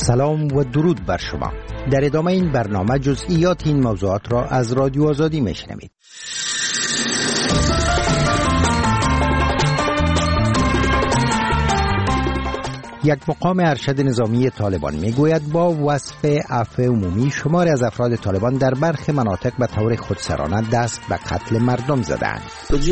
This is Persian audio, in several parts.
سلام و درود بر شما. در ادامه این برنامه جزئیات این موضوعات را از رادیو آزادی میشنوید. یک مقام ارشد نظامی طالبان میگوید با وصف عفو عمومی شماری از افراد طالبان در برخی مناطق به طور خودسرانه دست به قتل مردم زدند.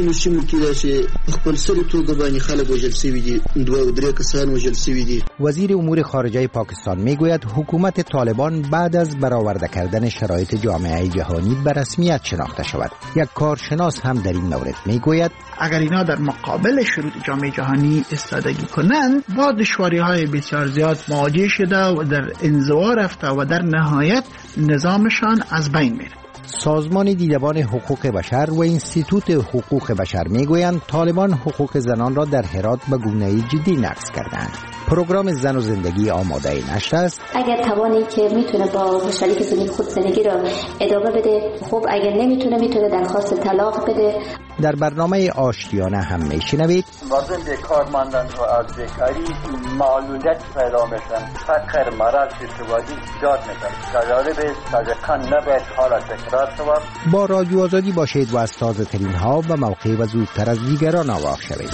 وزیر امور خارجه پاکستان میگوید حکومت طالبان بعد از برآورده کردن شرایط جامعه جهانی به رسمیت شناخته شود. یک کارشناس هم در این مورد میگوید اگر اینا در مقابل شروط جامعه جهانی ایستادگی کنند با دشواری‌های بسیار زیاد مواجه شده و در انزوا رفته و در نهایت نظامشان از بین میره. سازمان دیدبان حقوق بشر و انستیتوت حقوق بشر میگویند طالبان حقوق زنان را در هرات به گونه‌ای جدی نقض کردند. پروگرام زن و زندگی آماده نشر است. اگر توانی که میتونه با شریک زندگی خود زندگی را ادامه بده، خب اگر نمیتونه میتونه درخواست طلاق بده. در برنامه آشتیانه هم میشنوید مردم بیکار ماندن و از بیکاری معلولیت پیدا میشن، فقر، مرض، بیسوادی ایجاد میشن. جالب است تازه‌کان نباید حالا تکرار شود. با رادیو آزادی باشید و از تازه ترین ها و موقع و زودتر از دیگران آگاه شوید.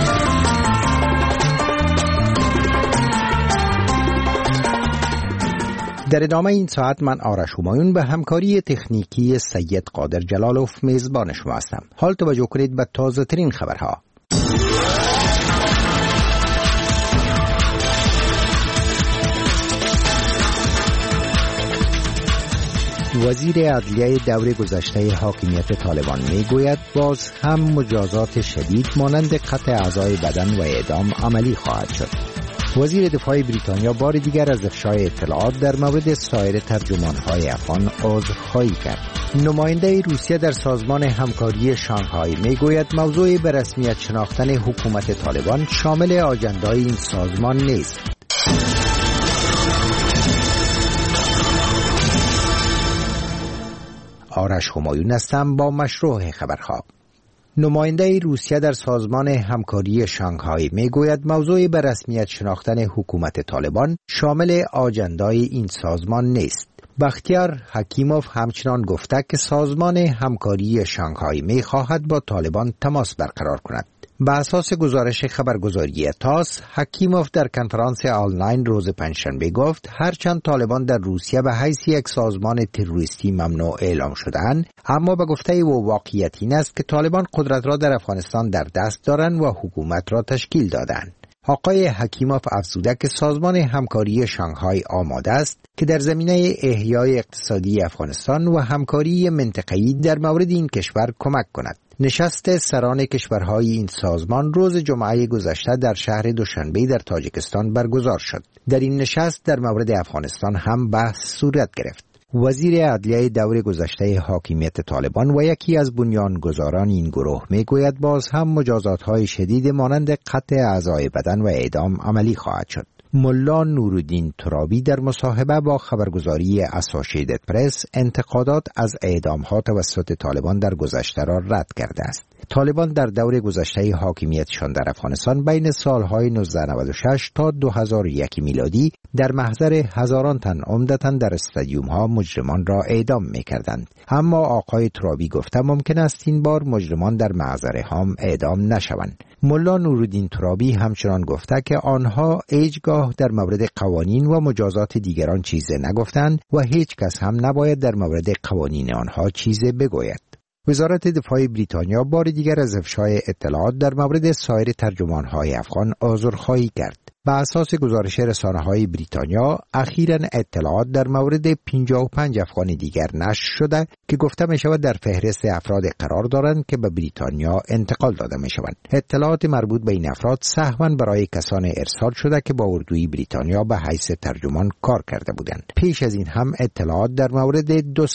در ادامه این ساعت من آرش همایون به همکاری تکنیکی سید قادر جلالوف میزبان شما هستم. حال توجه کنید به تازه ترین خبرها. وزیر عدلیه دوره گذشته حاکمیت طالبان میگوید باز هم مجازات شدید مانند قطع اعضای بدن و اعدام عملی خواهد شد. وزیر دفاع بریتانیا بار دیگر از افشای اطلاعات در مورد سایر ترجمان‌های افغان عذرخواهی کرد. نماینده روسیه در سازمان همکاری شانگهای میگوید موضوع به رسمیت شناختن حکومت طالبان شامل آژندای این سازمان نیست. آرش همایون هستم با مشروع خبرها. نماینده روسیه در سازمان همکاری شانگهای میگوید موضوع به رسمیت شناختن حکومت طالبان شامل آژندای این سازمان نیست. بختیار حکیموف همچنان گفته که سازمان همکاری شانگهای میخواهد با طالبان تماس برقرار کند. به اساس گزارش خبرگزاری تاس، حکیموف در کنفرانس آنلاین روز پنجشنبه گفت هرچند طالبان در روسیه به حیث یک سازمان تروریستی ممنوع اعلام شدند، اما به گفته او واقعیت این است که طالبان قدرت را در افغانستان در دست دارند و حکومت را تشکیل دادند. آقای حکیموف افزوده که سازمان همکاری شانگهای آماده است که در زمینه احیای اقتصادی افغانستان و همکاری منطقه‌ای در مورد این کشور کمک کند. نشست سران کشورهای این سازمان روز جمعه گذشته در شهر دوشنبه در تاجیکستان برگزار شد. در این نشست در مورد افغانستان هم بحث صورت گرفت. وزیر عدلیه دوره گذشته حاکمیت طالبان و یکی از بنیانگذاران این گروه میگوید باز هم مجازات‌های شدید مانند قطع اعضای بدن و اعدام عملی خواهد شد. ملا نورالدین ترابی در مصاحبه با خبرگزاری اسوسییتد پرس انتقادات از اعدام‌ها توسط طالبان در گذشته را رد کرده است. طالبان در دور گذشته حاکمیتشان در افغانستان بین سالهای 1996 تا 2001 میلادی در محضر هزاران تن عمدتاً در استادیوم‌ها مجرمان را اعدام می‌کردند. اما آقای ترابی گفته ممکن است این بار مجرمان در محضر هم اعدام نشوند. ملا نورالدین ترابی همچنان گفته که آنها هیچگاه در مورد قوانین و مجازات دیگران چیزی نگفتند و هیچ کس هم نباید در مورد قوانین آنها چیزی بگوید. وزارت دفاع بریتانیا بار دیگر از افشای اطلاعات در مورد سایر ترجمان‌های افغان عذرخواهی کرد. به اساس گزارش رسانه‌های بریتانیا اخیراً اطلاعات در مورد 55 افغان دیگر نشر شده که گفته می‌شود در فهرست افراد قرار دارند که به بریتانیا انتقال داده می‌شوند. اطلاعات مربوط به این افراد سهواً برای کسان ارسال شده که با اردوی بریتانیا به حیث ترجمان کار کرده بودند. پیش از این هم اطلاعات در مورد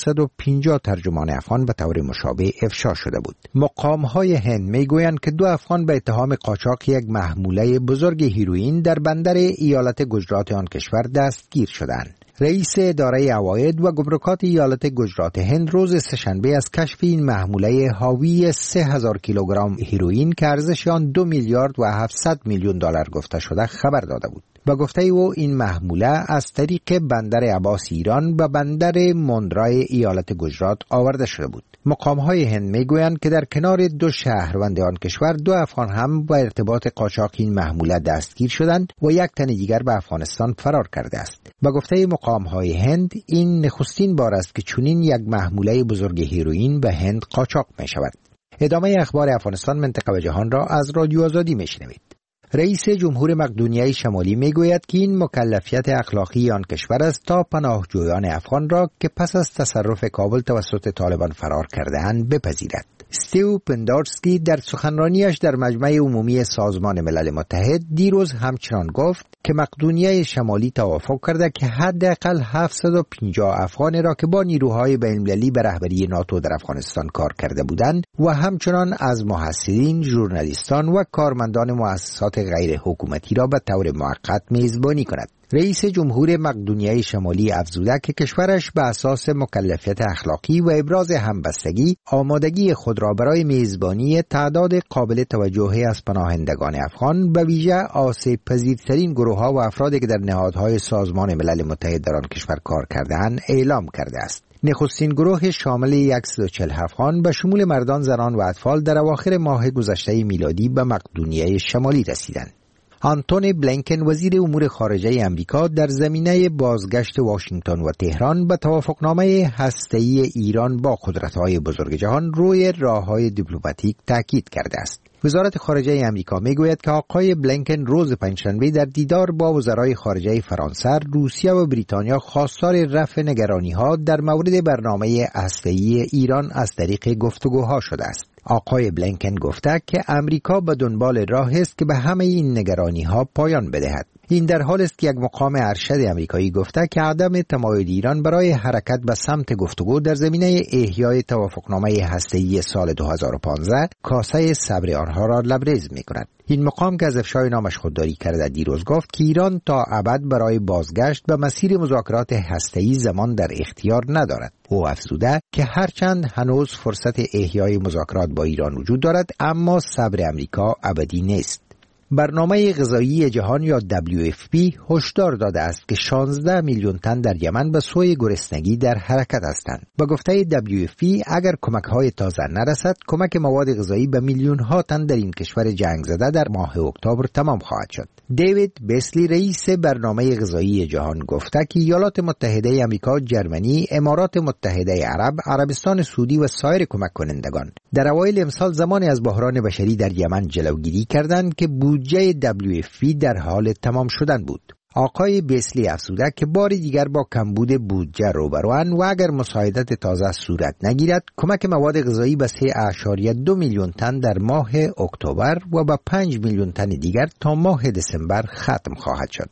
250 ترجمان افغان به طور مشابه افشا شده بود. مقام‌های هند می‌گویند که 2 افغان به اتهام قاچاق یک محموله بزرگ هیروئین در بندر ایالت گجرات آن کشور دستگیر شدند. رئیس اداره عواید و گمرکات ایالت گجرات هند روز سه‌شنبه از کشف این محموله حاوی 3000 کیلوگرم هیروئین که ارزش آن 2 میلیارد و 700 میلیون دلار گفته شده خبر داده بود. با گفته او این محموله از طریق بندر عباس ایران و بندر مندرای ایالت گجرات آورده شده بود. مقام‌های هند میگویند که در کنار 2 شهروند آن کشور 2 افغان هم با ارتباط قاچاق این محموله دستگیر شدند و 1 تن دیگر به افغانستان فرار کرده است. با گفته مقام‌های هند این نخستین بار است که چنین یک محموله بزرگ هیروئین به هند قاچاق می‌شود. ادامه اخبار افغانستان، منطقه و جهان را از رادیو آزادی میشنوید. رئیس جمهور مقدونیه شمالی میگوید که این مکلفیت اخلاقی آن کشور است تا پناهجویان افغان را که پس از تصرف کابل توسط طالبان فرار کرده‌اند بپذیرد. استیو پندارسکی در سخنرانیش در مجمع عمومی سازمان ملل متحد دیروز همچنان گفت که مقدونیه شمالی توافق کرده که حداقل 750 افغان را که با نیروهای بین‌المللی به رهبری ناتو در افغانستان کار کرده بودند و همچنان از محصلین، ژورنالیستان و کارمندان مؤسسات غیر حکومتی را به طور موقت میزبانی کند. رئیس جمهور مقدونیه شمالی افزوده که کشورش به اساس مکلفیت اخلاقی و ابراز همبستگی آمادگی خود را برای میزبانی تعداد قابل توجهی از پناهندگان افغان به ویژه آسیب پذیرترین گروه‌ها و افرادی که در نهادهای سازمان ملل متحد در آن کشور کار کرده‌اند اعلام کرده است. نخستین گروه شامل 140 افغان به شمول مردان، زنان و اطفال در اواخر ماه گذشته میلادی به مقدونیه شمالی رسیدند. آنتونی بلینکن وزیر امور خارجه امریکا در زمینه بازگشت واشنگتن و تهران به توافقنامه هسته‌ای ایران با قدرت‌های بزرگ جهان روی راه‌های دیپلماتیک تاکید کرده است. وزارت خارجه امریکا میگوید که آقای بلینکن روز پنجشنبه در دیدار با وزرای خارجه فرانسه، روسیه و بریتانیا خواستار رفع نگرانی‌ها در مورد برنامه هسته‌ای ایران از طریق گفتگوها شده است. آقای بلینکن گفته که امریکا به دنبال راه است که به همه این نگرانی‌ها پایان بدهد. این در حال است که یک مقام ارشد آمریکایی گفته که عدم تمایل ایران برای حرکت به سمت گفتگو در زمینه احیای توافقنامه هسته‌ای سال 2015 کاسه صبر آنها را لبریز می‌کند. این مقام که از افشای نامش خودداری کرده دیروز گفت که ایران تا ابد برای بازگشت به مسیر مذاکرات هسته‌ای زمان در اختیار ندارد. او افزوده که هرچند هنوز فرصت احیای مذاکرات با ایران وجود دارد اما صبر آمریکا ابدی نیست. برنامه غذایی جهان یا WFP هشدار داده است که 16 میلیون تن در یمن به سوی گرسنگی در حرکت هستند. با گفته WFP اگر کمک‌های تازه نرسد، کمک مواد غذایی به میلیون‌ها تن در این کشور جنگ زده در ماه اکتبر تمام خواهد شد. دیوید بیسلی رئیس برنامه غذایی جهان گفته که ایالات متحده آمریکا، جرمنی، امارات متحده عرب، عربستان سعودی و سایر کمک کنندگان در اوایل امسال زمانی از بحران بشری در یمن جلوگیری کردند که بودجه WFP در حال تمام شدن بود. آقای بیسلی افزوده که بار دیگر با کمبود بودجه روبروان و اگر مساعدت تازه صورت نگیرد کمک مواد غذایی به 3.2 میلیون تن در ماه اکتبر و به 5 میلیون تن دیگر تا ماه دسامبر ختم خواهد شد.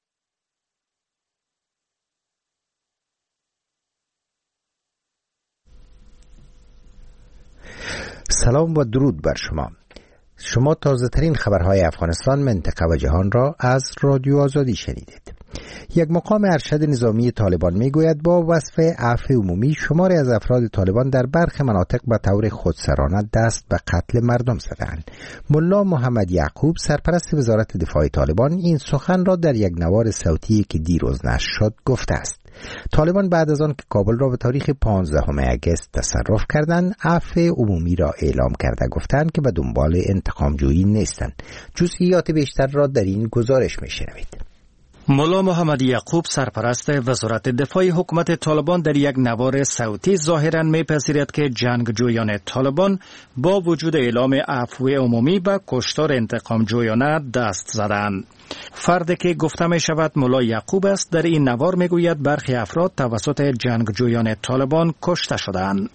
سلام و درود بر شما. شما تازه ترین خبرهای افغانستان، منطقه و جهان را از رادیو آزادی شنیدید. یک مقام ارشد نظامی طالبان میگوید با وصف عفو عمومی شماری از افراد طالبان در برخی مناطق به طور خودسرانه دست به قتل مردم زدند. ملا محمد یعقوب سرپرست وزارت دفاع طالبان این سخن را در یک نوار صوتی که دیروز نشر شد گفته است. طالبان بعد از آن که کابل را به تاریخ 15 آگوست تصرف کردند، عفو عمومی را اعلام کرده گفتند که به دنبال انتقام جویی نیستند. جزئیات بیشتر را در این گزارش میشنوید. ملا محمد یعقوب سرپرست وزارت دفاع حکومت طالبان در یک نوار صوتی ظاهراً میپذیرد که جنگجویان طالبان با وجود اعلام عفو عمومی به کشتار انتقام جویانه دست زدند. فردی که گفته می شود ملا یعقوب است در این نوار میگوید برخی افراد توسط جنگجویان طالبان کشته شدند.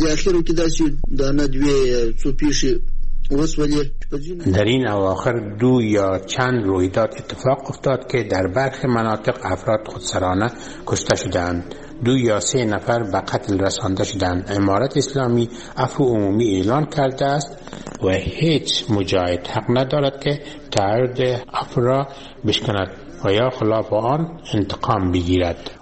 در این اواخر 2 یا چند رویداد اتفاق افتاد که در برخی مناطق افراد خودسرانه کشته شدند. 2 یا 3 نفر به قتل رسانده شدند. امارت اسلامی عفو عمومی اعلان کرده است و هیچ مجاهد حق ندارد که تعهد عفو را بشکند و یا خلاف آن انتقام بگیرد.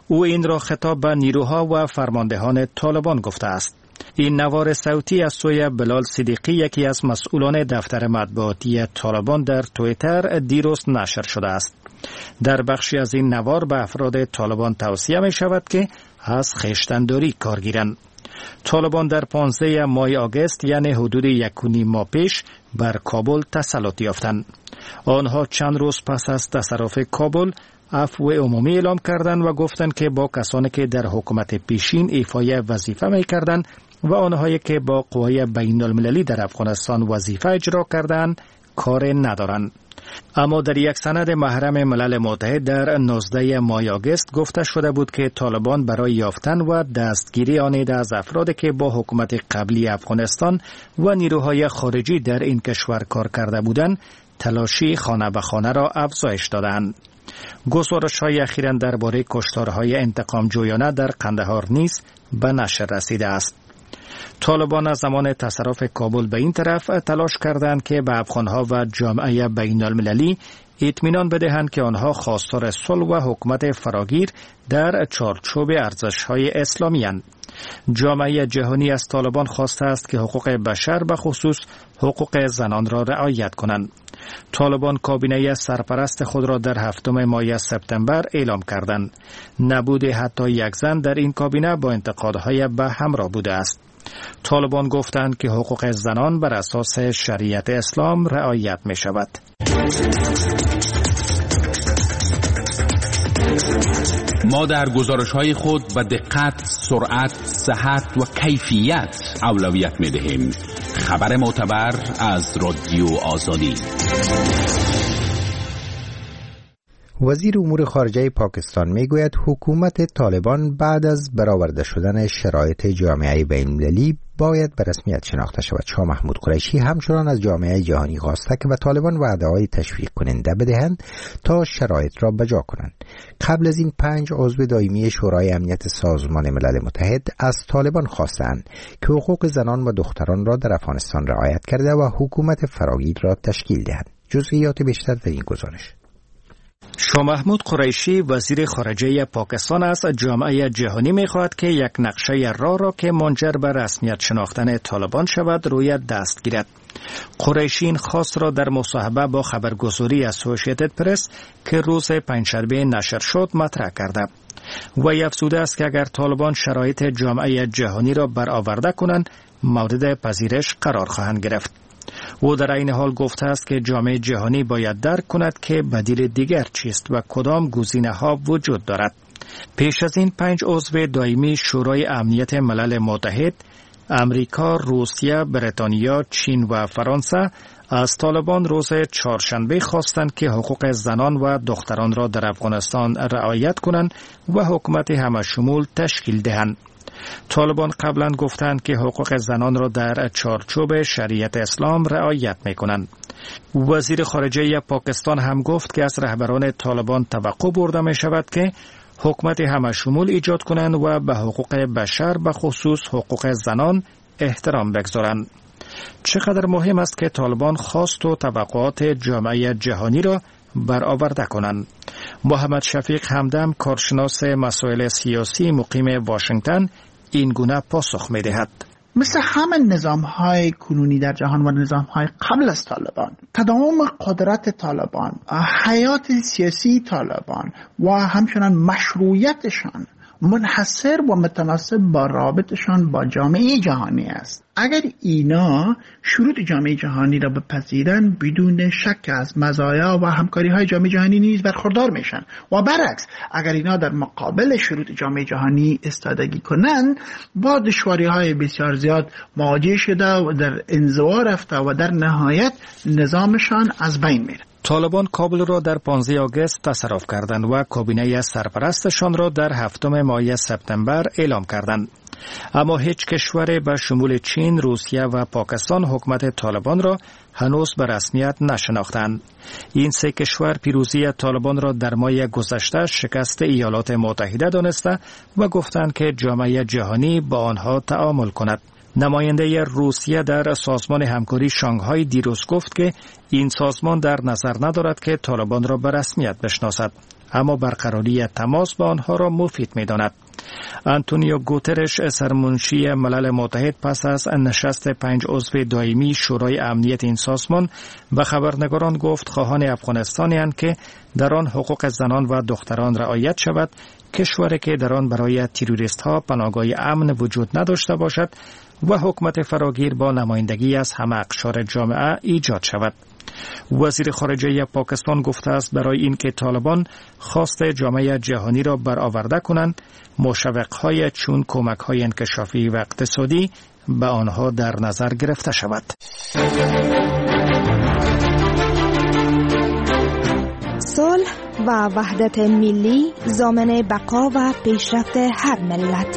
او این را خطاب به نیروها و فرماندهان طالبان گفته است. این نوار صوتی از سوی بلال صدیقی، یکی از مسئولان دفتر مطبوعاتی طالبان، در توییتر دیروز نشر شده است. در بخشی از این نوار به افراد طالبان توصیه می شود که از خویشتن‌داری کار گیرند. طالبان در 15 ماه آگوست، یعنی حدود 1.5 ماه پیش، بر کابل تسلط یافتند. آنها چند روز پس از تصرف کابل عفو عمومی اعلام کردند و گفتند که با کسانی که در حکومت پیشین ایفای وظیفه می کردند و آنهایی که با قوای بین المللی در افغانستان وظیفه اجرا کردند کار ندارند. اما در یک سند محرم ملل متحد در 19 ماه آگوست گفته شده بود که طالبان برای یافتن و دستگیری آن از افرادی که با حکومت قبلی افغانستان و نیروهای خارجی در این کشور کار کرده بودند، تلاشی خانه به خانه را افزایش دادند. گزارش‌های اخیراً درباره کشتارهای انتقام جویانه در قندهار نیز به نشر رسیده است. طالبان از زمان تصرف کابل به این طرف تلاش کردند که به افغانها و جامعه بین المللی اطمینان بدهند که آنها خواستار صلح و حکومت فراگیر در چارچوب ارزش‌های اسلامی اند. جامعه جهانی از طالبان خواسته است که حقوق بشر به خصوص حقوق زنان را رعایت کنند. طالبان کابینه سرپرست خود را در 7 ماه سپتامبر اعلام کردند. نبود حتی یک زن در این کابینه با انتقادهای به همراه بوده است. طالبان گفتند که حقوق زنان بر اساس شریعت اسلام رعایت می شود. ما در گزارش‌های خود به دقت، سرعت، صحت و کیفیت اولویت می‌دهیم. خبر معتبر از رادیو آزادی. وزیر امور خارجه پاکستان میگوید حکومت طالبان بعد از برآورده شدن شرایط جامعه بین‌المللی باید به رسمیت شناخته شود. شاه محمود قریشی همچنان از جامعه جهانی خواسته که به طالبان وعده‌های تشویق کننده بدهند تا شرایط را بجا کنند. قبل از این 5 عضو دائمی شورای امنیت سازمان ملل متحد از طالبان خواستند که حقوق زنان و دختران را در افغانستان رعایت کرده و حکومت فراگیر را تشکیل دهند. جزئیات بیشتر در این گزارش. شاه محمود قریشی وزیر خارجه پاکستان از جامعه جهانی می‌خواهد که یک نقشه راه را که منجر به رسمیت شناختن طالبان شود روی دست گیرد. قریشی این خواست را در مصاحبه با خبرگزاری اسوسییتد پرس که روز پنجشنبه نشر شد مطرح کرده. وی افزوده است که اگر طالبان شرایط جامعه جهانی را برآورده کنند مورد پذیرش قرار خواهند گرفت. او در این حال گفته است که جامعه جهانی باید درک کند که بدیل دیگر چیست و کدام گزینه‌ها وجود دارد. پیش از این 5 عضو دائمی شورای امنیت ملل متحد، امریکا، روسیه، بریتانیا، چین و فرانسه از طالبان روز چهارشنبه خواستند که حقوق زنان و دختران را در افغانستان رعایت کنند و حکومت همه‌شمول تشکیل دهند. طالبان قبلا گفتند که حقوق زنان را در چارچوب شریعت اسلام رعایت می‌کنند. وزیر خارجه پاکستان هم گفت که از رهبران طالبان توقع برده می شود که حکومت همه‌شمول ایجاد کنند و به حقوق بشر به خصوص حقوق زنان احترام بگذارند. چقدر مهم است که طالبان خواست و توقعات جامعه جهانی را برآورده کنند. محمد شفیق همدم، کارشناس مسائل سیاسی مقیم واشنگتن، این گونه پاسخ می دهد. مثل همه نظام‌های کنونی در جهان و نظام‌های قبل از طالبان، تداوم قدرت طالبان، حیات سیاسی طالبان و همچنان مشروعیتشان منحصر و متناسب با رابطشان با جامعه جهانی است. اگر اینا شروط جامعه جهانی را بپذیرند بدون شک از مزایا و همکاری‌های جامعه جهانی نیز برخوردار میشن و برعکس اگر اینا در مقابل شروط جامعه جهانی ایستادگی کنند با دشواری‌های بسیار زیاد مواجه شده و در انزوا رفته و در نهایت نظامشان از بین میره. طالبان کابل را در 15 آگوست تصرف کردند و کابینه سرپرستشان را در 7 ماه سپتامبر اعلام کردند. اما هیچ کشور به شمول چین، روسیه و پاکستان حکومت طالبان را هنوز به رسمیت نشناختند. این 3 کشور پیروزی طالبان را در ماه گذشته شکست ایالات متحده دانسته و گفتند که جامعه جهانی با آنها تعامل کند. نماینده روسیه در سازمان همکاری شانگهای دیروز گفت که این سازمان در نظر ندارد که طالبان را به رسمیت بشناسد. اما برقراری تماس با آنها را مفید می‌داند. آنتونیو گوترش سرمنشی ملل متحد پس از نشست 5 عضو دائمی شورای امنیت این سازمان به خبرنگاران گفت خواهان افغانستانی‌اند که در آن حقوق زنان و دختران رعایت شود، کشوری که در آن برای تروریست‌ها پناهگاه امن وجود نداشته باشد و حکومت فراگیر با نمایندگی از همه اقشار جامعه ایجاد شود. وزیر خارجه پاکستان گفته است برای اینکه طالبان خواست جامعه جهانی را برآورده کنند، مشوق‌های چون کمک‌های انکشافی و اقتصادی به آنها در نظر گرفته شود. صلح و وحدت ملی ضامن بقا و پیشرفت هر ملت.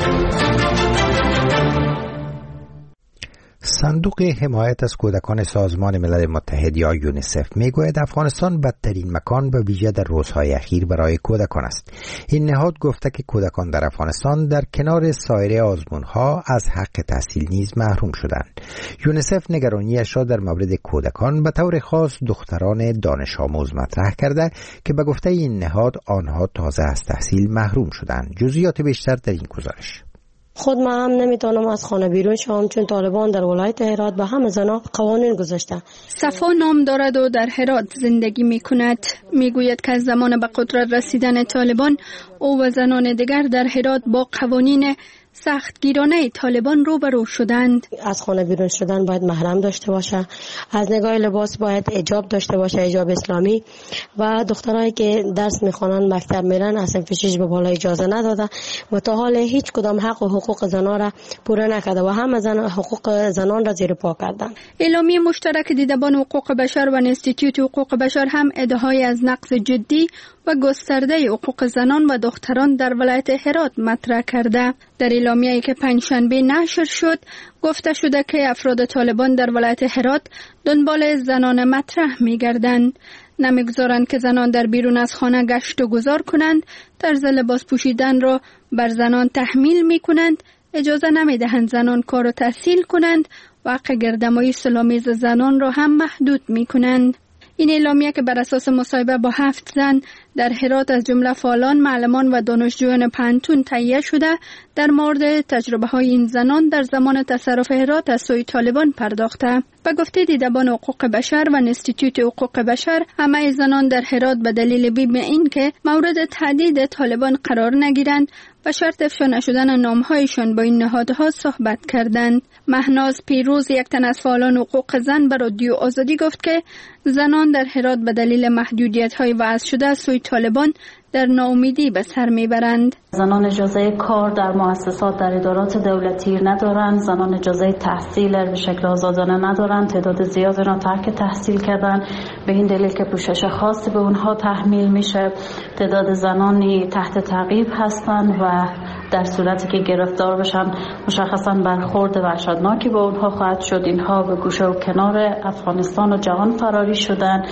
صندوق حمایت از کودکان سازمان ملل متحد یا یونیسف میگوید افغانستان بدترین مکان به ویژه در روزهای اخیر برای کودکان است. این نهاد گفته که کودکان در افغانستان در کنار سایر آزمونها از حق تحصیل نیز محروم شدند. یونیسف نگرانیش را در مورد کودکان به طور خاص دختران دانش آموز مطرح کرده که به گفته این نهاد آنها تازه از تحصیل محروم شدند. جزئیات بیشتر در این گزارش. خود من هم نمیتونم از خانه بیرون شوم چون طالبان در ولایت هرات به همه زنا قوانین گذاشته. صفا نام دارد و در هرات زندگی میکند. میگوید که از زمان به قدرت رسیدن طالبان او و زنان دیگر در هرات با قوانین سختگیرانه طالبان روبرو شدند. از خانه بیرون شدن باید محرم داشته باشه، از نگاه لباس باید حجاب داشته باشه، حجاب اسلامی، و دخترایی که درس میخوانن مکتب میرن از صنف 6 به بالا اجازه نداده و تا حال هیچ کدام حق و حقوق زنان را پوره نکرده و همه حقوق زنان را زیر پا کردن. اعلامیه مشترک دیدبان حقوق بشر و انستیتوت حقوق بشر هم ادعای از نقض جدی و گسترده حقوق زنان و دختران در ولایت هرات مطرح کرده. در اعلامیه‌ای که پنجشنبه نشر شد گفته شده که افراد طالبان در ولایت هرات دنبال زنان مطرح می‌گردند، نمی‌گذارند که زنان در بیرون از خانه گشت و گذار کنند، طرز لباس پوشیدن را بر زنان تحمیل می‌کنند، اجازه نمی‌دهند زنان کار و تحصیل کنند و حق گردمایی صلح‌آمیز زنان را هم محدود می‌کنند. این اعلامیه که بر اساس مصاحبه با 7 زن در هرات از جمله فعالان، معلمان و دانشجویان پانتون تهیه شده در مورد تجربه‌های این زنان در زمان تصرف هرات از سوی طالبان پرداخته. به گفته دیدبان حقوق بشر و انستیتوت حقوق بشر، همه زنان در هرات به دلیل بیم این که مورد تهدید طالبان قرار نگیرند و شرط افشا نشدن نامهایشان با این نهادها صحبت کردند. مهناز پیروز، یک تن از فعالان حقوق زن، به رادیو آزادی گفت که زنان در هرات به دلیل محدودیت‌های وضع شده از سوی طالبان در ناامیدی به سر میبرند. زنان اجازه کار در مؤسسات در ادارات دولتی ندارند، زنان اجازه تحصیل به شکل آزادانه ندارند، تعداد زیادی را ترک تحصیل کردن به این دلیل که پوشش خاصی به اونها تحمیل میشه. تعداد زنانی تحت تعقیب هستند و در صورتی که گرفتار بشن مشخصا برخورد وحشتناکی با اونها خواهد شد. اینها به گوشه و کنار افغانستان و جهان فراری شدن.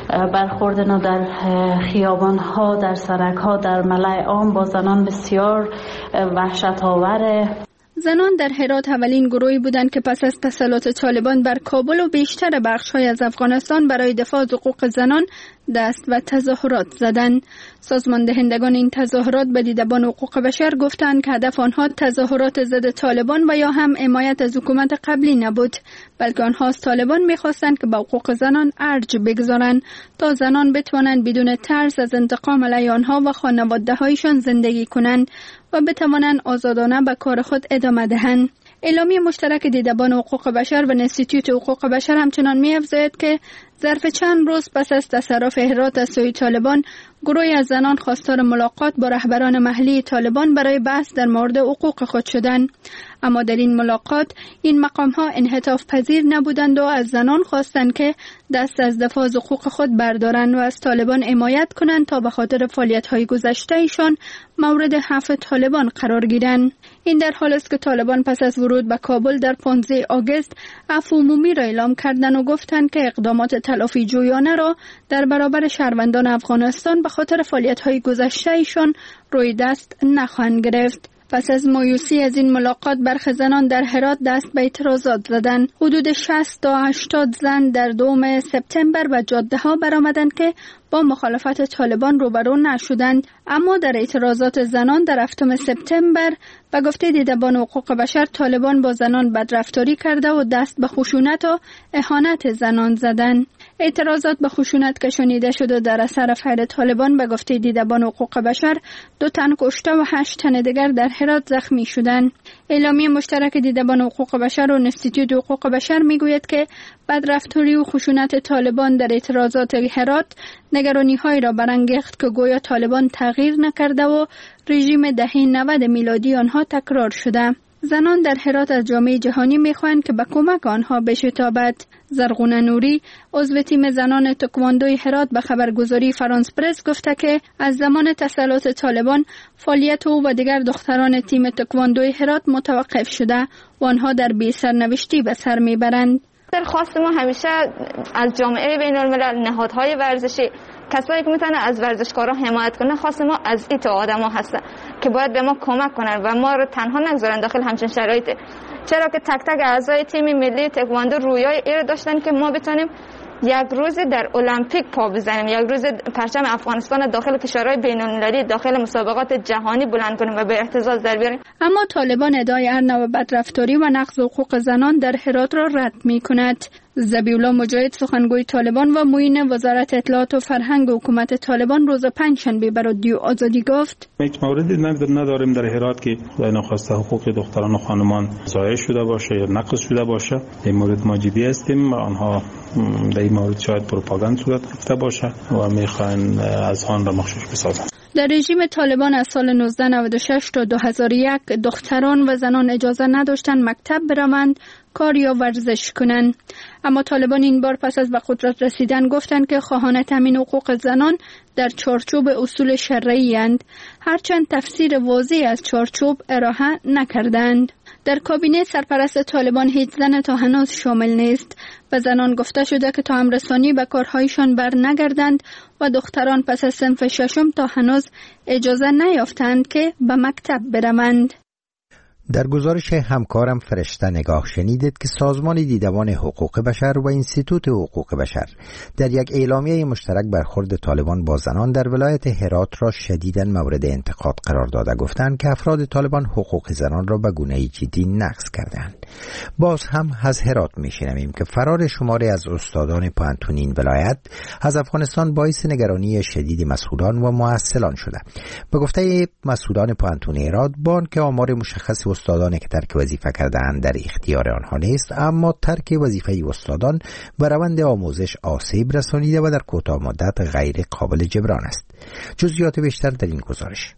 برخورد اینا در خیابان‌ها، در سرک‌ها، در ملأ عام با زنان بسیار وحشت آوره. زنان در هرات اولین گروهی بودند که پس از تسلط طالبان بر کابل و بیشتر بخش‌های از افغانستان برای دفاع از حقوق زنان دست و تظاهرات زدند. سازمان دهندگان این تظاهرات به دیدبان حقوق بشر گفتند که هدف آنها تظاهرات ضد طالبان و یا هم حمایت از حکومت قبلی نبود، بلکه آنها از طالبان می‌خواستند که به حقوق زنان ارج بگذارند تا زنان بتوانند بدون ترس از انتقام علیه آنها و خانواده‌هایشان زندگی کنند و بتوانند آزادانه به کار خود ادامه دهند. اعلامیه مشترک دیدبان حقوق بشر و انستیتوت حقوق بشر همچنان می‌افزاید که ظرف چند روز پس از تصرف هرات از سوی طالبان، گروهی از زنان خواستار ملاقات با رهبران محلی طالبان برای بحث در مورد حقوق خود شدند. اما در این ملاقات این مقام‌ها انعطاف پذیر نبودند و از زنان خواستند که دست از دفاع از حقوق خود بردارند و از طالبان حمایت کنند تا به خاطر فعالیت‌های گذشته‌شان مورد حرف طالبان قرار گیرند. این در حالی است که طالبان پس از ورود به کابل در 15 آگوست عفو عمومی را اعلام کردند و گفتند که اقدامات تلافی جویانه را در برابر شهروندان افغانستان به خاطر فعالیت‌های گذشته‌شان روی دست نخواهند گرفت. پس از مایوسی از این ملاقات برخی زنان در هرات دست به اعتراضات زدند. حدود 60 تا 80 زن در 2 سپتامبر به جاده ها برآمدند که با مخالفت طالبان روبرو نشدند. اما در اعتراضات زنان در 7 سپتامبر به گفته دیدبان حقوق بشر طالبان با زنان بدرفتاری کرده و دست به خشونت و اهانت زنان زدند. اعتراضات به خشونت کشانیده شد و در اثر فعل طالبان به گفته دیدبان حقوق بشر 2 تن کشته و 8 تن دیگر در هرات زخمی شدند. اعلامیه مشترک دیدبان حقوق بشر و انستیتوت حقوق بشر میگوید که بدرفتاری و خشونت طالبان در اعتراضات هرات نگرانی‌هایی را برانگیخت که گویا طالبان تغییر نکرده و رژیم دهه 90 میلادی آنها تکرار شده. زنان در هرات از جامعه جهانی می‌خواهند که به کمک آنها بشتابد. زرغونه نوری عضو تیم زنان تکواندوی هرات به خبرگزاری فرانس پرس گفته که از زمان تسلط طالبان فعالیت او و دیگر دختران تیم تکواندوی هرات متوقف شده و آنها در بی سرنوشتی به سر میبرند. درخواست ما همیشه از جامعه بین الملل، نهادهای ورزشی، کسایی که میتونن از ورزشکارا حمایت کنن، خواست ما از این تا آدما هستن که باید به ما کمک کنن و ما رو تنها نگذارن داخل همچین شرایطی. چرا که تک تک اعضای تیم ملی تکواندو رویای این داشتن که ما بتونیم یک روز در المپیک پا بزنیم، یک روز پرچم افغانستان داخل کشورهای بین‌المللی، داخل مسابقات جهانی بلند کنیم و به اعتزاز در بیاریم. اما طالبان ادعای هر نوع بدرفتاری و نقض حقوق زنان در هرات را رد می‌کند. ذبیح‌الله مجاهد سخنگوی طالبان و معین وزارت اطلاعات و فرهنگ حکومت طالبان روز پنجشنبه به رادیو آزادی گفت: هیچ موردی نداریم در هرات که خدای نخواسته حقوق دختران و خانمان ضایع شده باشه یا نقض شده باشه. این مورد ما جدی هستیم و آنها در این مورد شاید پروپاگاند صورت گرفته باشه و میخواین از آن را مخشوش بسازند. در رژیم طالبان از سال 1996 تا 2001 دختران و زنان اجازه نداشتند مکتب بروند، کار یا ورزش کنند. اما طالبان این بار پس از به قدرت رسیدن گفتند که خواهان تامین حقوق زنان در چارچوب اصول شرعی اند، هرچند تفسیر واضحی از چارچوب ارائه نکردند. در کابینه سرپرست طالبان هیچ زن تا هنوز شامل نیست. به زنان گفته شده که تا امرسانی به کارهایشان بر نگردند و دختران پس از صنف ششم تا هنوز اجازه نیافتند که به مکتب بروند. در گزارش همکارم فرشته نگاه شنیدید که سازمان دیدبان حقوق بشر و انستیتوت حقوق بشر در یک اعلامیه مشترک برخورد طالبان با زنان در ولایت هرات را شدیداً مورد انتقاد قرار داده گفتند که افراد طالبان حقوق زنان را به گونه‌ای جدی نقض کردند. باز هم از هرات می‌شنویم که فرار شماری از استادان پانتون این ولایت از افغانستان باعث نگرانی شدید مسئولان و مؤثلان شده. به گفته مسئولان پانتون هرات، بانک آمار مشخص استادانی که ترک وظیفه کرده‌اند در اختیار آنها نیست، اما ترک وظیفه استادان به روند آموزش آسیب رسانیده و در کوتاه مدت غیر قابل جبران است. جزئیات بیشتر در این گزارش.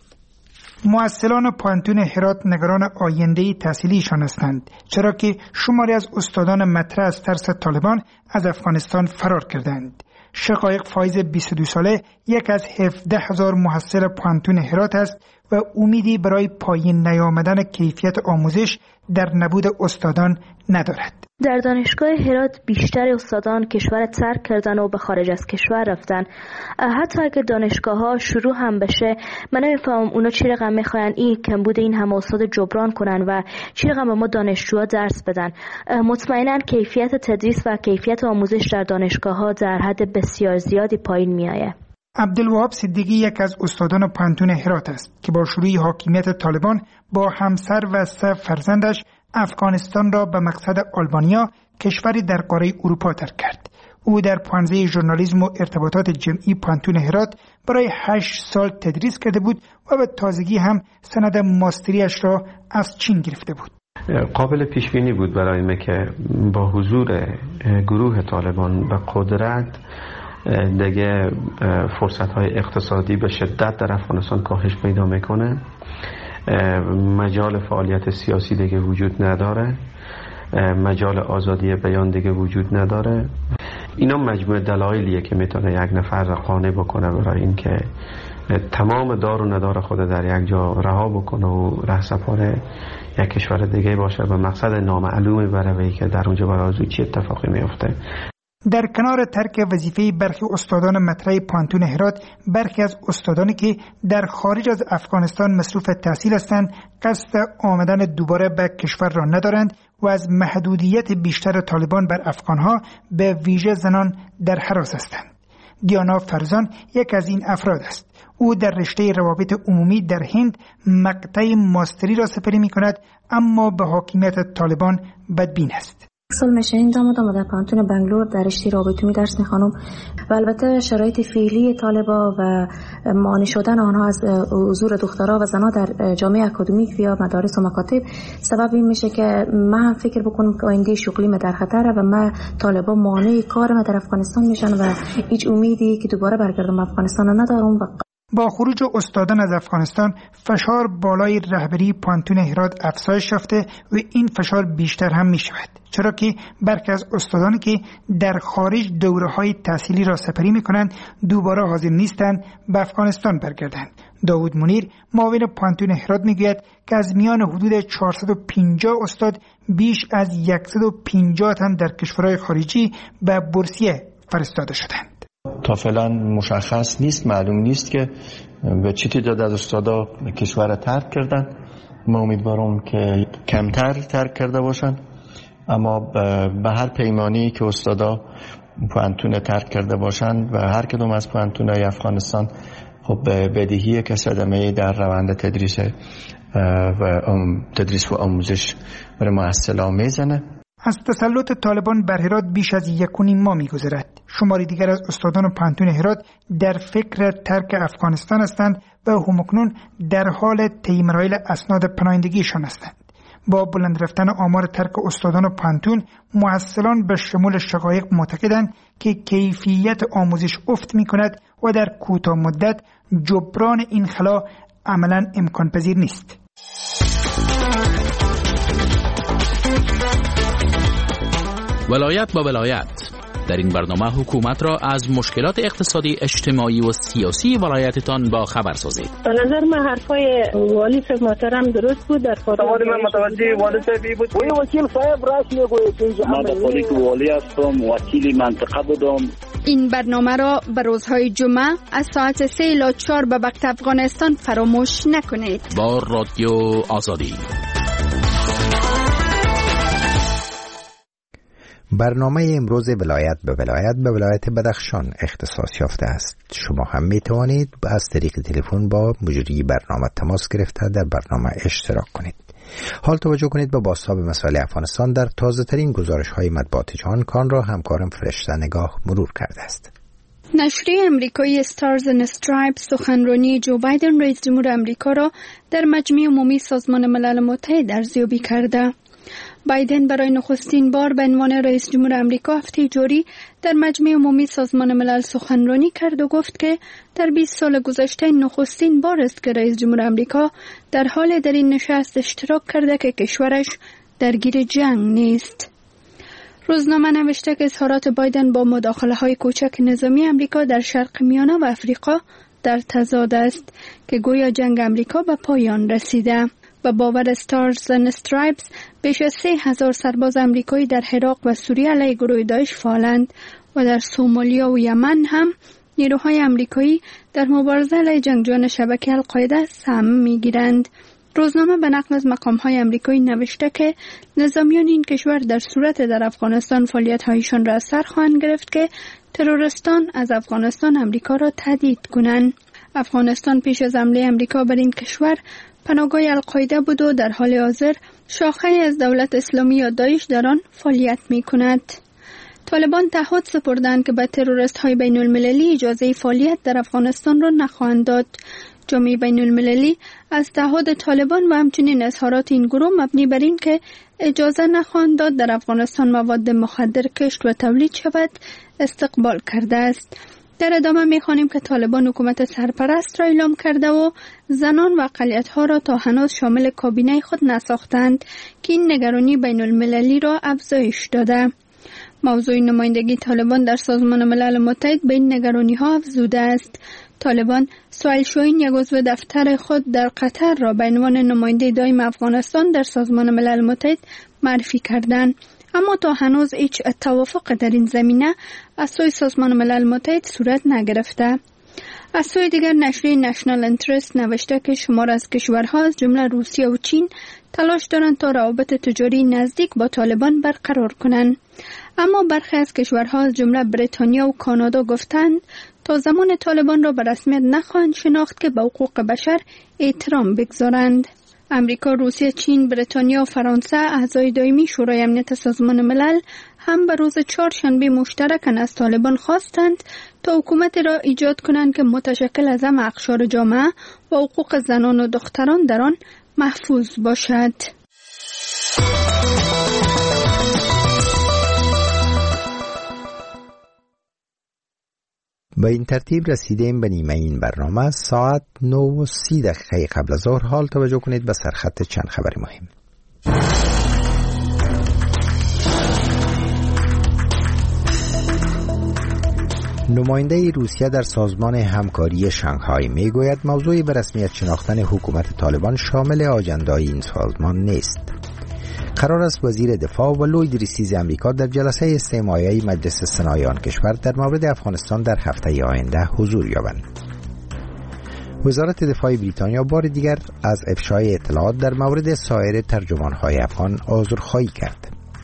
مؤثران پانتون هرات نگران آینده تحصیلیشان هستند، چرا که شماری از استادان مطرح از ترس طالبان از افغانستان فرار کردند. شقایق فایز 22 ساله یک از 17,000 محصل پانتون هرات است و امیدی برای پایین نیامدن کیفیت آموزش در نبود استادان ندارد. در دانشگاه هرات بیشتر استادان کشور ترک کردن و به خارج از کشور رفتن. حتی اگر دانشگاه ها شروع هم بشه، من نمیفهمم اونا چی رقم میخواین این کمبود این همه استاد جبران کنن و چی رقم به ما دانشجوها درس بدن. مطمئنا کیفیت تدریس و کیفیت آموزش در دانشگاه ها در حد بسیار زیادی پایین میآید. عبدالوهاب صدیقی یک از استادان پانتون هرات است که با شروع حاکمیت طالبان با همسر و 3 فرزندش افغانستان را به مقصد آلبانیا، کشوری در قاره اروپا ترک کرد. او در پانزه ژورنالیسم و ارتباطات جمعی پانتون هرات برای 8 سال تدریس کرده بود و به تازگی هم سند ماستریش را از چین گرفته بود. قابل پیش بینی بود برای ما که با حضور گروه طالبان به قدرت دیگه فرصت‌های اقتصادی به شدت در افغانستان کاهش پیدا میکنه، مجال فعالیت سیاسی دیگه وجود نداره، مجال آزادی بیان دیگه وجود نداره. اینا مجموعه دلایلیه که میتونه یک نفر را قانع بکنه برای این که تمام دار و ندار خود در یک جا رها بکنه و رهسپار یک کشور دیگه باشه به مقصد نامعلومی برای که در اونجا برای چی اتفاقی میفته. در کنار ترک وظیفه برخی استادان مطرح پانتون هرات، برخی از استادانی که در خارج از افغانستان مصروف تحصیل هستند قصد آمدن دوباره به کشور را ندارند و از محدودیت بیشتر طالبان بر افغانها به ویژه زنان در هراس هستند. دیانا فرزان یک از این افراد است. او در رشته روابط عمومی در هند مقطع ماستری را سپری می کند، اما به حاکمیت طالبان بدبین است. سال میشه این آمدم در پانتون بنگلور در رشته رابطه عمومی درس میخوانم و البته شرایط فعلی طالبا و مانع شدن آنها از حضور دخترها و زنها در جامعه اکادمیک یا مدارس و مکاتب سبب این میشه که من فکر بکنم که آینده شغلی من در خطره و من طالبا مانع کار من در افغانستان میشن و هیچ امیدی که دوباره برگردم افغانستان ندارم. با خروج استادان از افغانستان فشار بالای رهبری پانتون هرات افزایش یافته و این فشار بیشتر هم می شود، چرا که برخی از استادانی که در خارج دوره‌های تحصیلی را سپری می کنند دوباره حاضر نیستند به افغانستان برگردند. داوود منیر معاون پانتون هرات می گوید که از میان حدود 450 استاد بیش از 150 تن در کشورهای خارجی به بورسیه فرستاده شدند. تا فعلا مشخص نیست، معلوم نیست که به چه تعداد از استادا کشور ترک کردن. ما امیدوارم که کمتر ترک کرده باشن، اما به هر پیمانی که استادا پانتون ترک کرده باشند و هر کدوم از پانتون‌های افغانستان خب بدیهیه که صدمه در روند تدریس و آموزش برای محصلان میزنه. از تسلط طالبان بر هرات بیش از 1.5 ماه می‌گذرد. شماری دیگر از استادان پانتون هرات در فکر ترک افغانستان هستند و همکنون در حال طی مراحل اسناد پناهندگیشان هستند. با بلند رفتن آمار ترک استادان پانتون، محصلان به شمول شقایق معتقدند که کیفیت آموزش افت می‌کند و در کوتاه مدت جبران این خلا عملاً امکان پذیر نیست. ولایت با ولایت. در این برنامه حکومت را از مشکلات اقتصادی، اجتماعی و سیاسی ولایتتان با خبر سازید. به نظر من حرفای والی صاحب محترم درست بود. در سوال من متوجه والی صاحبی بود. وکیل صاحب راست میگوید. من در حالی که والی هستم، وکیل منطقه بودم. این برنامه را به روزهای جمعه از ساعت 3 الی 4 به وقت افغانستان فراموش نکنید. با رادیو آزادی. برنامه امروز ولایت به ولایت بدخشان اختصاص یافته است. شما هم می توانید از طریق تلفن با مجری برنامه تماس گرفته در برنامه اشتراک کنید. حال توجه کنید به بازتاب مسائل افغانستان در تازه ترین گزارش های مطبوعات جهان کان را همکارم فرشته نگاه مرور کرده است. نشریه امریکایی استارز اند استرایپس سخنرانی جو بایدن رئیس جمهور امریکا را در مجمع عمومی سازمان ملل متحد ارزیابی کرده. بایدن برای نخستین بار به عنوان رئیس جمهور امریکا هفته جاری در مجمع عمومی سازمان ملل سخنرانی کرد و گفت که در 20 سال گذشته نخستین بار است که رئیس جمهور امریکا در حال در این نشست اشتراک کرده که کشورش درگیر جنگ نیست. روزنامه نوشته که اظهارات بایدن با مداخله‌های کوچک نظامی امریکا در شرق میانه و افریقا در تضاد است که گویا جنگ امریکا به پایان رسیده. و باور استارز اند استرایپس بیش از 3,000 سرباز امریکایی در عراق و سوریه علیه گروه داعش فعالند و در سومالیا و یمن هم نیروهای امریکایی در مبارزه علیه جنگجویان شبکه القاعده سهم می‌گیرند. روزنامه به نقل از مقام‌های امریکایی نوشته که نظامیان این کشور در صورت در افغانستان فعالیت‌هایشان را از سر خواهند گرفت که تروریستان از افغانستان امریکا را تهدید کنند. افغانستان پیش از حمله امریکا بر این کشور پناهگاه القاعده بود و در حال حاضر شاخه‌ای از دولت اسلامی یا داعش در آن فعالیت می‌کند. طالبان تعهد سپردند که به تروریست‌های بین‌المللی اجازه فعالیت در افغانستان را نخواهند داد. جامعه بین‌المللی از تعهد طالبان و همچنین اظهارات این گروه مبنی بر این که اجازه نخواهند داد در افغانستان مواد مخدر کشت و تولید شود استقبال کرده است. در ادامه می‌خوانیم که طالبان حکومت سرپرست را اعلام کرده و زنان و اقلیت‌ها را تا هنوز شامل کابینه خود نساختند که این نگرانی بین‌المللی را افزایش داده. موضوع نمایندگی طالبان در سازمان ملل متحد به این نگرانی‌ها افزوده است. طالبان سهیل شاهین یک عضو دفتر خود در قطر را به عنوان نماینده دائم افغانستان در سازمان ملل متحد معرفی کردند. اما تا هنوز هیچ توافق در این زمینه از سوی سازمان ملل متحد صورت نگرفته. از سوی دیگر نشریه نشنال انترست نوشته که شمار از کشورها از جمله روسیه و چین تلاش دارند تا روابط تجاری نزدیک با طالبان برقرار کنند. اما برخی از کشورها از جمله بریتانیا و کانادا گفتند تا زمان طالبان را به رسمیت نخواهند شناخت که به حقوق بشر احترام بگذارند. امریکا، روسیه، چین، بریتانیا و فرانسه اعضای دائمی شورای امنیت سازمان ملل هم به روز چهارشنبه مشترکاً از طالبان خواستند تا حکومتی را ایجاد کنند که متشکل از همه اقشار جامعه و حقوق زنان و دختران در آن محفوظ باشد. با این ترتیب رسیدیم به نیمه این برنامه. ساعت 9:30 قبل از ظهر. حال توجه کنید به سرخط چند خبر مهم. نماینده روسیه در سازمان همکاری شانگهای میگوید موضوع به رسمیت شناختن حکومت طالبان شامل آجندای این سازمان نیست. قرار است وزیر دفاع و لوید ریسیز امریکا در جلسه استماعی مجلس سنای آن کشور در مورد افغانستان در هفته آینده حضور یابند. وزارت دفاع بریتانیا بار دیگر از افشای اطلاعات در مورد سایر ترجمان‌های افغان عذرخواهی کرد.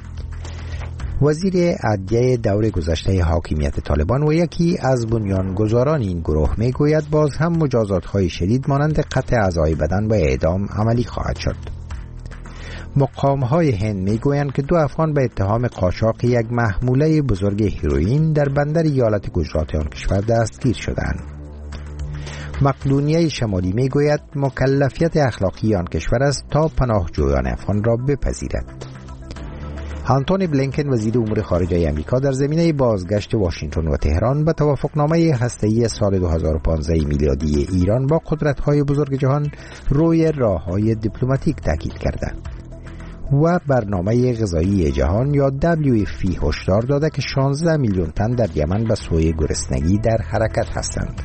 وزیر عدلیه دور گذشته حاکمیت طالبان و یکی از بنیانگذاران این گروه میگوید باز هم مجازات‌های شدید مانند قطع اعضای بدن و اعدام عملی خواهد شد. مقام‌های هند میگویند که 2 افغان به اتهام قاچاق یک محموله بزرگ هیروئین در بندر ایالت گجرات آن کشور دستگیر شدند. مقدونیه شمالی میگوید مکلفیت اخلاقی آن کشور است تا پناهجویان افغان را بپذیرد. آنتونی بلینکن وزیر امور خارجه آمریکا در زمینه بازگشت واشنگتن و تهران به توافقنامه هسته‌ای سال 2015 میلادی ایران با قدرت‌های بزرگ جهان روی راه‌های دیپلماتیک تاکید کرده و برنامه غذایی جهان یا WFP هشدار داده که 16 میلیون تن در یمن به سوی گرسنگی در حرکت هستند.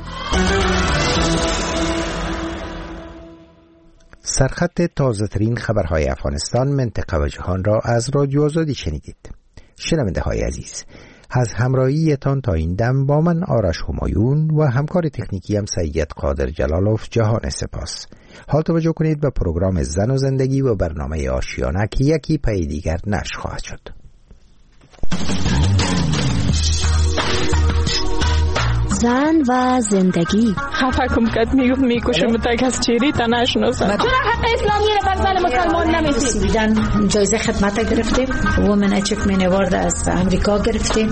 سرخط تازه ترین خبرهای افغانستان، منطقه و جهان را از رادیو آزادی شنیدید. شنونده های عزیز، از همراهیتان تا این دم با من آرش همایون و همکار تکنیکی هم سید قادر جلالوف جهان سپاس. حال توجه کنید به پروگرام زن و زندگی و برنامه آشیانه که یکی پای دیگر نشر خواهد شد. زن و زندگی. حکم کرد میکشم تا کس چیری تا نشناسم. چرا حق اسلامی رو بر زن مسلمان نمیدید؟ بیدن جایزه خدمت گرفتیم. وومن اچیومنت اوارد از امریکا گرفتیم.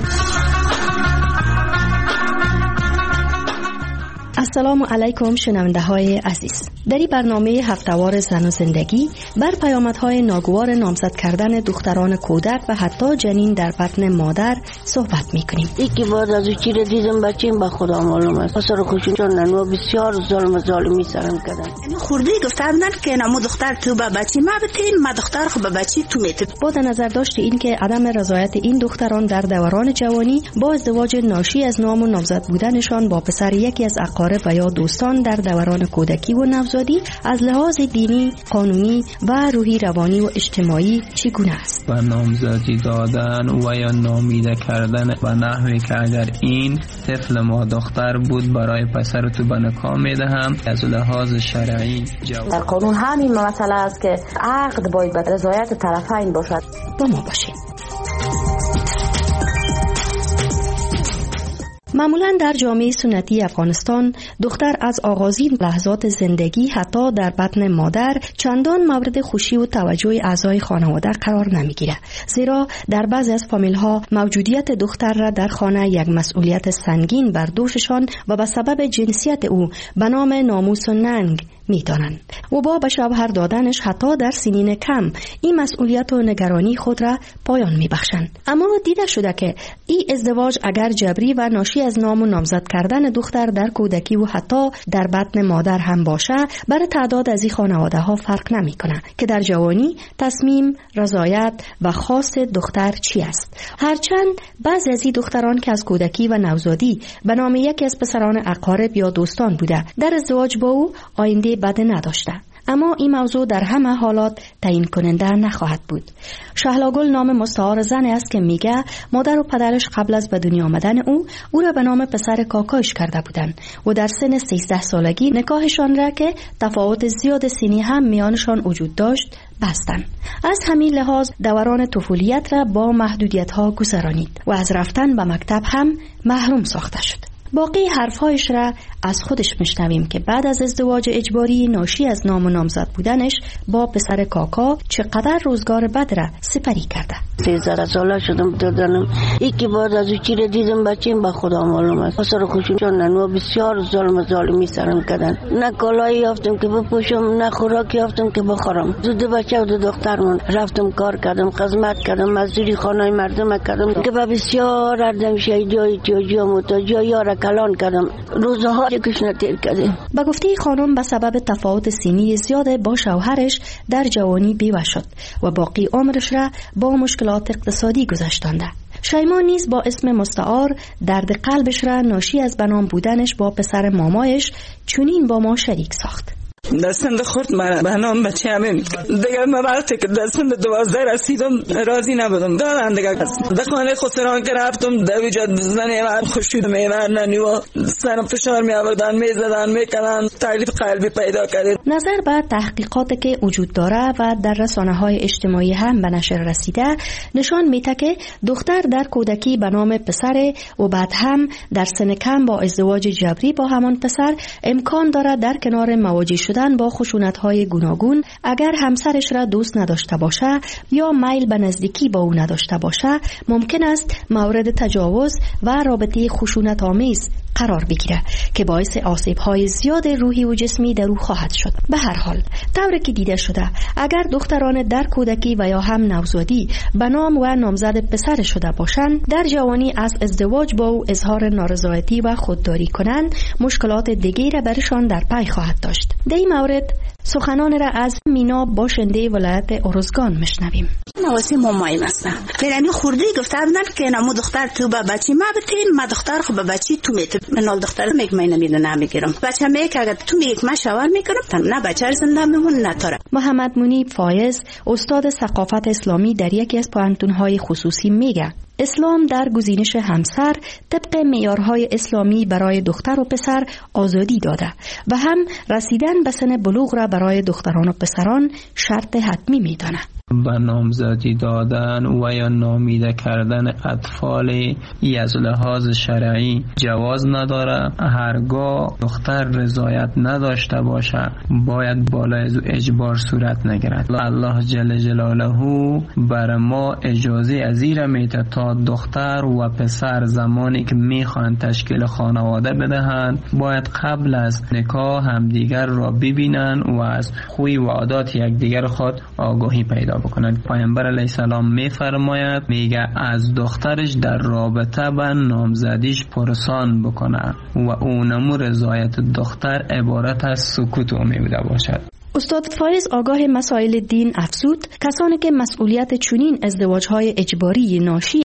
السلام علیکم شنونده های عزیز. در این برنامه هفتهوار زن و زندگی بر پیامدهای ناگوار نامزد کردن دختران کودک و حتی جنین در بطن مادر صحبت میکنیم. یکی بعد از چی رو دیدم بچیم به خدا معلوم است. سر خوشون ننو بسیار ظالمی سرم کردن. خورده گفتن که نمو دختر تو به بچی ما بتین، ما دختر خو به بچی تو میتید. با در نظر داشت این که عدم رضایت این دختران در دوران جوانی با ازدواج ناشی از نام و نامزد بودنشان با پسر یکی از اقارب و یا دوستان در دوران کودکی و نوزادی از لحاظ دینی، قانونی و روحی روانی و اجتماعی چگونه است؟ و نامزدی دادن و یا نامیده کردن و نحوی که اگر این طفل ما دختر بود برای پسر تو به نکاح میدهم از لحاظ شرعی جواز. در قانون همین مسئله است که عقد باید به رضایت طرفین باشد. با ما باشید. معمولا در جامعه سنتی افغانستان دختر از آغازین لحظات زندگی حتی در بطن مادر چندان مورد خوشی و توجه اعضای خانواده قرار نمیگیره، زیرا در بعضی از فامیل‌ها موجودیت دختر را در خانه یک مسئولیت سنگین بر دوششان و به سبب جنسیت او به نام ناموس و ننگ می‌دانند و با به شوهر دادنش حتی در سنین کم این مسئولیت و نگرانی خود را پایان می‌بخشند. اما دیده شده که این ازدواج اگر جبری و ناشی از نام و نامزد کردن دختر در کودکی و حتی در بطن مادر هم باشه، برای تعداد از این خانواده ها فرق نمی‌کنه که در جوانی تصمیم، رضایت و خواست دختر چی است. هرچند بعضی از این دختران که از کودکی و نوزادی به نام یکی از پسران اقارب یا دوستان بوده در ازدواج با او آینده بد نداشته، اما این موضوع در همه حالات تعیین کننده نخواهد بود. شهلاگل نام مستعار زن است که میگه مادر و پدرش قبل از به دنیا آمدن او را به نام پسر کاکایش کرده بودند و در سن 13 سالگی نکاحشان را که تفاوت زیاد سنی هم میانشان وجود داشت بستند. از همین لحاظ دوران طفولیت را با محدودیت ها گذرانید و از رفتن به مکتب هم محروم ساخته شد. باقی حرفهایش را از خودش میشنویم که بعد از ازدواج اجباری ناشی از نام و نامزد بودنش با پسر کاکا چقدر روزگار بد را سپری کرده. 13 ساله شدم دادنم یکی بعد از او چیره دیدم بچیم به خدا معلوم است. پسر خوشون چون ننو بسیار ظالمی سرم کردن. نه کالایی یافتم که بپوشم نه خوراکی یافتم که بخورم. دو بچه و دو دختر من رفتم کار کردم خدمت کردم مزدوری خانه مردم کردم که بسیار اردم شیدای جوجو یارا کلان کردم روزها کش نتیر کردم. به گفته خانم به سبب تفاوت سنی زیاد با شوهرش در جوانی بیوه شد و باقی عمرش را با مشکلات اقتصادی گذشتانده. شیما نیز با اسم مستعار درد قلبش را ناشی از بنام بودنش با پسر مامایش چنین با ما شریک ساخت. دستند خورد من به نام بچه همه دیگه من وقتی که دستند 12 رسیدم راضی نبودم دارن دیگه دخانه خسران که رفتم دویجت بزنه و خوشید میورننی و سرم فشار می آوردن میزدن میکنن تکلیف قلبی پیدا کرد. نظر به تحقیقاتی که وجود داره و در رسانه های اجتماعی هم به نشر رسیده نشان میده که دختر در کودکی به نام پسر و بعد هم در سن کم با ازدواج جبری با همان پسر امکان داره در کنار مواجه شدن با خشونت‌های گوناگون اگر همسرش را دوست نداشته باشه یا میل به نزدیکی با او نداشته باشه ممکن است مورد تجاوز و رابطه خشونت‌آمیز قرار بگیره که باعث آسیب‌های زیاد روحی و جسمی در او خواهد شد. به هر حال طوری که دیده شده اگر دختران در کودکی و یا هم نوزادی به نام و نامزد پسر شده باشند در جوانی از ازدواج با او اظهار نارضایتی و خودداری کنند مشکلات دیگری را برشان در پی خواهد داشت. در این مورد سخنان را از مینا باشنده ولایت ارزگان مشنویم. نواسی مامایی مثلا فرمی خورده گفته بودن که نمو دختر تو با بچی ما بتین ما دختر خو با بچی تو میت منال دختر میگ من نمیدونه میگیرم بچه میگ اگه تو میگ ما شوهر میکنم نه بچه زنده میمون نه تاره. محمد منیب فایز استاد ثقافت اسلامی در یکی از پوهنتون‌های خصوصی میگه اسلام در گزینش همسر طبق معیارهای اسلامی برای دختر و پسر آزادی داده و هم رسیدن به سن بلوغ را برای دختران و پسران شرط حتمی میدانه. به نامزدی دادن و یا نامیده کردن اطفال از لحاظ شرعی جواز نداره. هرگاه دختر رضایت نداشته باشه باید بالای از اجبار صورت نگیرد. الله جل جلاله بر ما اجازه ازیره میده تا دختر و پسر زمانی که میخوان تشکیل خانواده بدهند باید قبل از نکاح همدیگر را ببینن و از خوی و عادات یکدیگر خود آگاهی پیدا بکنند. پیامبر علیه السلام میفرماید میگه از دخترش در رابطه با نامزدیش پرسان بکنه و اونمو رضایت دختر عبارت از سکوت بوده باشد. استاد فایز آگاه مسائل دین افزود کسانی که مسئولیت چنین ازدواج‌های اجباری ناشی